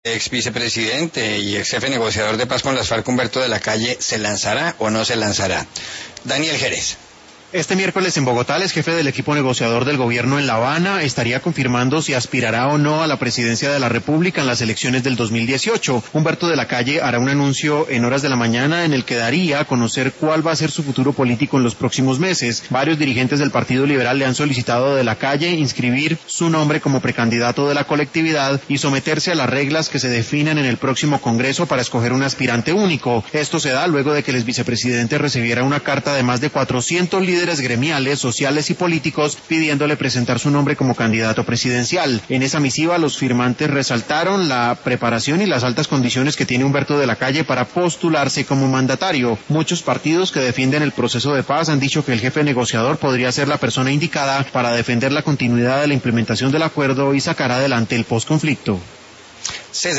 Ex vicepresidente y ex jefe negociador de paz con las FARC, Humberto de la Calle, ¿se lanzará o no se lanzará? Daniel Jerez. Este miércoles en Bogotá, el jefe del equipo negociador del gobierno en La Habana estaría confirmando si aspirará o no a la presidencia de la República en las elecciones del 2018. Humberto de la Calle hará un anuncio en horas de la mañana en el que daría a conocer cuál va a ser su futuro político en los próximos meses. Varios dirigentes del Partido Liberal le han solicitado a de la Calle inscribir su nombre como precandidato de la colectividad y someterse a las reglas que se definan en el próximo Congreso para escoger un aspirante único. Esto se da luego de que el exvicepresidente recibiera una carta de más de 400 líderes gremiales, sociales y políticos pidiéndole presentar su nombre como candidato presidencial. En esa misiva los firmantes resaltaron la preparación y las altas condiciones que tiene Humberto de la Calle para postularse como mandatario. Muchos partidos que defienden el proceso de paz han dicho que el jefe negociador podría ser la persona indicada para defender la continuidad de la implementación del acuerdo y sacar adelante el posconflicto.